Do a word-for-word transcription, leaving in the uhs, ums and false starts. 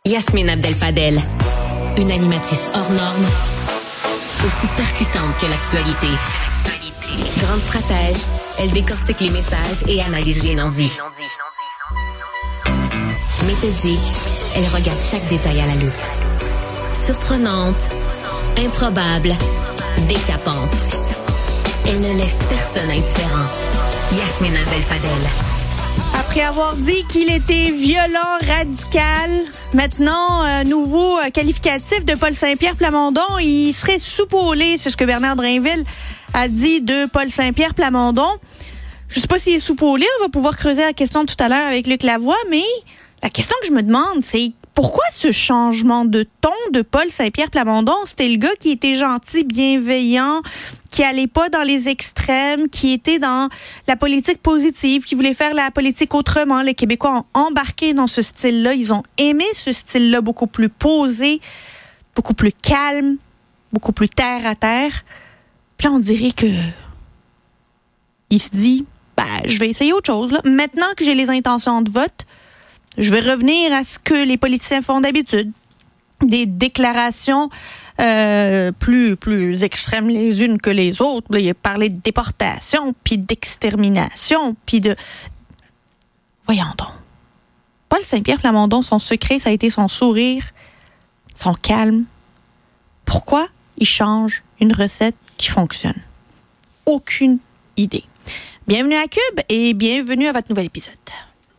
Yasmine Abdel-Fadel, une animatrice hors norme, aussi percutante que l'actualité. Grande stratège, elle décortique les messages et analyse les non-dits. Méthodique, elle regarde chaque détail à la loupe. Surprenante, improbable, décapante. Elle ne laisse personne indifférent. Yasmine Abdel-Fadel. Après avoir dit qu'il était violent, radical, maintenant, euh, nouveau euh, qualificatif de Paul Saint-Pierre Plamondon, il serait soupolé, c'est ce que Bernard Drainville a dit de Paul Saint-Pierre Plamondon. Je sais pas s'il est soupolé, on va pouvoir creuser la question tout à l'heure avec Luc Lavoie, mais la question que je me demande, c'est pourquoi ce changement de ton de Paul Saint-Pierre Plamondon? C'était le gars qui était gentil, bienveillant, qui allait pas dans les extrêmes, qui était dans la politique positive, qui voulait faire la politique autrement. Les Québécois ont embarqué dans ce style-là. Ils ont aimé ce style-là beaucoup plus posé, beaucoup plus calme, beaucoup plus terre à terre. Puis là, on dirait que il se dit, ben, je vais essayer autre chose, là. Maintenant que j'ai les intentions de vote, je vais revenir à ce que les politiciens font d'habitude. Des déclarations euh, plus, plus extrêmes les unes que les autres. Là, il a parlé de déportation, puis d'extermination, puis de... Voyons donc. Paul Saint-Pierre Plamondon, son secret, ça a été son sourire, son calme. Pourquoi il change une recette qui fonctionne? Aucune idée. Bienvenue à Cube et bienvenue à votre nouvel épisode.